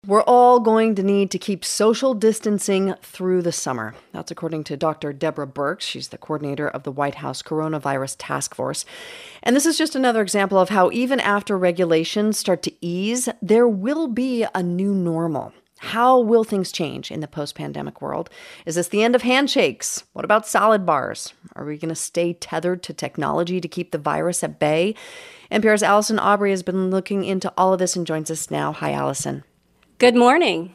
We're all going to need to keep social distancing through the summer. That's according to Dr. Deborah Birx. She's the coordinator of the White House Coronavirus Task Force. And this is just another example of how even after regulations start to ease, there will be a new normal. How will things change in the post-pandemic world? Is this the end of handshakes? What about salad bars? Are we going to stay tethered to technology to keep the virus at bay? NPR's Allison Aubrey has been looking into all of this and joins us now. Hi, Allison. Good morning.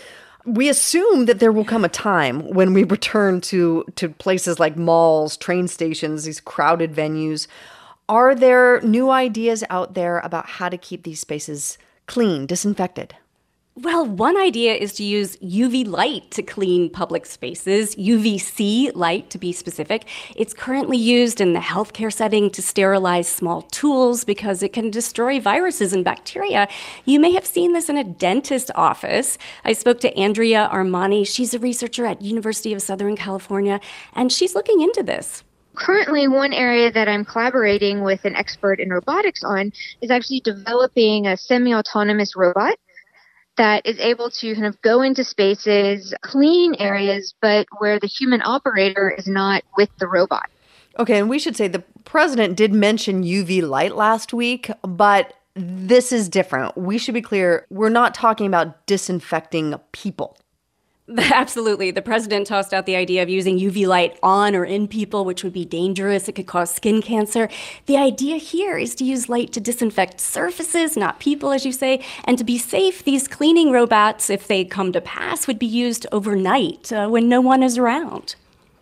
We assume that there will come a time when we return to places like malls, train stations, these crowded venues. Are there new ideas out there about how to keep these spaces clean, disinfected? Well, one idea is to use UV light to clean public spaces, UVC light to be specific. It's currently used in the healthcare setting to sterilize small tools because it can destroy viruses and bacteria. You may have seen this in a dentist office. I spoke to Andrea Armani. She's a researcher at University of Southern California, and she's looking into this. Currently, one area that I'm collaborating with an expert in robotics on is actually developing a semi-autonomous robot that is able to kind of go into spaces, clean areas, but where the human operator is not with the robot. Okay, and we should say the president did mention UV light last week, but this is different. We should be clear, we're not talking about disinfecting people. Absolutely. The president tossed out the idea of using UV light on or in people, which would be dangerous. It could cause skin cancer. The idea here is to use light to disinfect surfaces, not people, as you say. And to be safe, these cleaning robots, if they come to pass, would be used overnight when no one is around.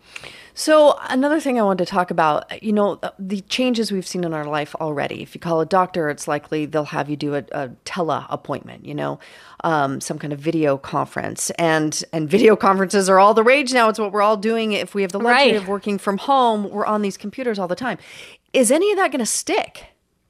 So another thing I wanted to talk about, the changes we've seen in our life already. If you call a doctor, it's likely they'll have you do a tele appointment, some kind of video conference. And video conferences are all the rage now. It's what we're all doing. If we have the luxury of working from home, we're on these computers all the time. Is any of that going to stick?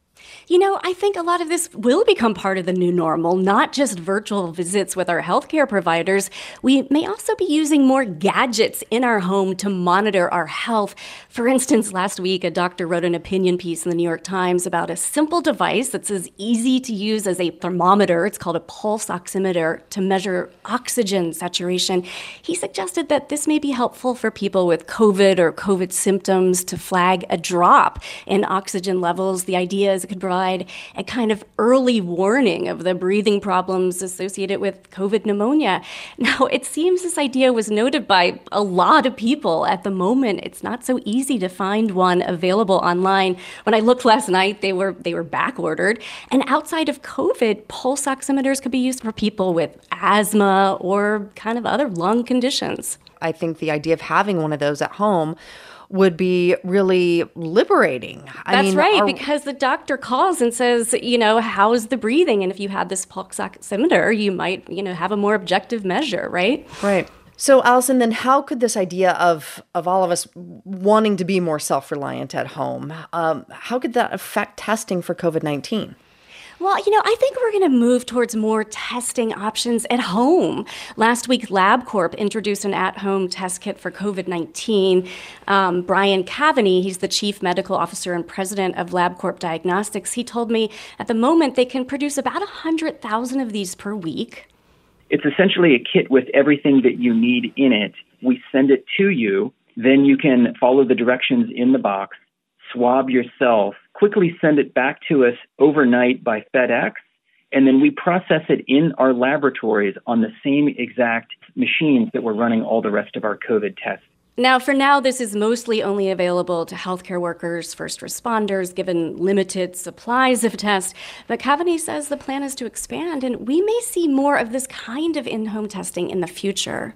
I think a lot of this will become part of the new normal, not just virtual visits with our healthcare providers. We may also be using more gadgets in our home to monitor our health. For instance, last week, a doctor wrote an opinion piece in the New York Times about a simple device that's as easy to use as a thermometer. It's called a pulse oximeter to measure oxygen saturation. He suggested that this may be helpful for people with COVID or COVID symptoms to flag a drop in oxygen levels. The idea is it could provide a kind of early warning of the breathing problems associated with COVID pneumonia. Now, it seems this idea was noted by a lot of people. At the moment, it's not so easy to find one available online. When I looked last night, they were back ordered. And outside of COVID, pulse oximeters could be used for people with asthma or kind of other lung conditions. I think the idea of having one of those at home would be really liberating. That's right, because the doctor calls and says, how's the breathing? And if you had this pulse oximeter, you might, have a more objective measure, right? Right. So, Allison, then how could this idea of all of us wanting to be more self-reliant at home, how could that affect testing for COVID-19? Well, I think we're going to move towards more testing options at home. Last week, LabCorp introduced an at-home test kit for COVID-19. Brian Cavaney, he's the chief medical officer and president of LabCorp Diagnostics. He told me at the moment they can produce about 100,000 of these per week. It's essentially a kit with everything that you need in it. We send it to you. Then you can follow the directions in the box, swab yourself, quickly send it back to us overnight by FedEx, and then we process it in our laboratories on the same exact machines that we're running all the rest of our COVID tests. Now, for now, this is mostly only available to healthcare workers, first responders, given limited supplies of tests. But Cavaney says the plan is to expand, and we may see more of this kind of in-home testing in the future.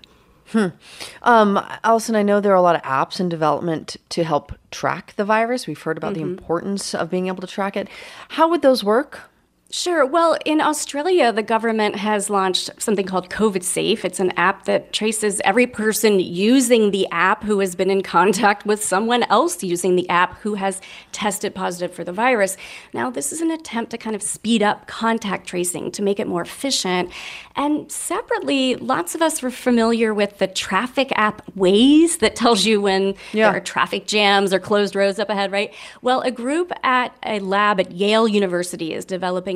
Allison, I know there are a lot of apps in development to help track the virus. We've heard about the importance of being able to track it. How would those work? Sure. Well, in Australia, the government has launched something called COVID Safe. It's an app that traces every person using the app who has been in contact with someone else using the app who has tested positive for the virus. Now, this is an attempt to kind of speed up contact tracing to make it more efficient. And separately, lots of us were familiar with the traffic app Waze that tells you when there are traffic jams or closed roads up ahead, right? Well, a group at a lab at Yale University is developing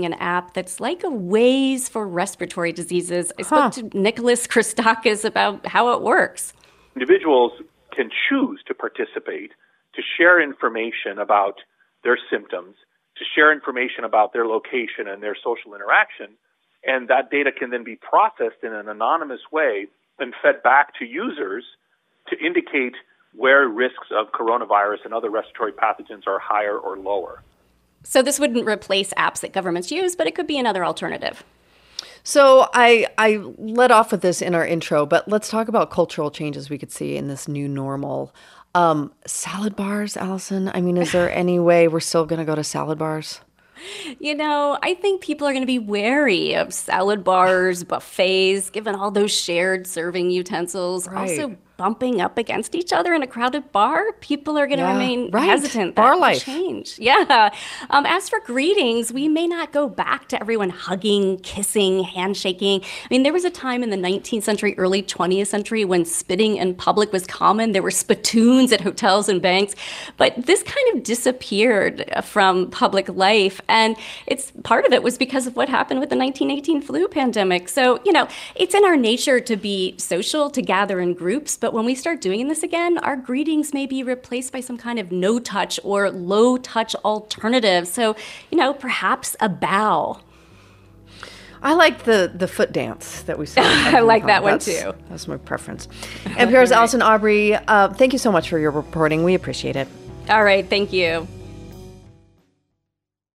an app that's like a Waze for respiratory diseases. I spoke to Nicholas Christakis about how it works. Individuals can choose to participate, to share information about their symptoms, to share information about their location and their social interaction, and that data can then be processed in an anonymous way and fed back to users to indicate where risks of coronavirus and other respiratory pathogens are higher or lower. So this wouldn't replace apps that governments use, but it could be another alternative. So I led off with this in our intro, but let's talk about cultural changes we could see in this new normal. Salad bars, Allison? I mean, is there any way we're still going to go to salad bars? You know, I think people are going to be wary of salad bars, buffets, given all those shared serving utensils. Right. Also, bumping up against each other in a crowded bar, people are going to remain hesitant. Bar That life. change. Yeah. As for greetings, we may not go back to everyone hugging, kissing, handshaking. I mean, there was a time in the 19th century, early 20th century when spitting in public was common. There were spittoons at hotels and banks, but this kind of disappeared from public life. And it's part of it was because of what happened with the 1918 flu pandemic. So, you know, it's in our nature to be social, to gather in groups, but when we start doing this again, our greetings may be replaced by some kind of no-touch or low-touch alternative. So, you know, perhaps a bow. I like the foot dance that we saw. I like that one too. That's my preference. NPR's Allison Aubrey, thank you so much for your reporting. We appreciate it. All right, thank you.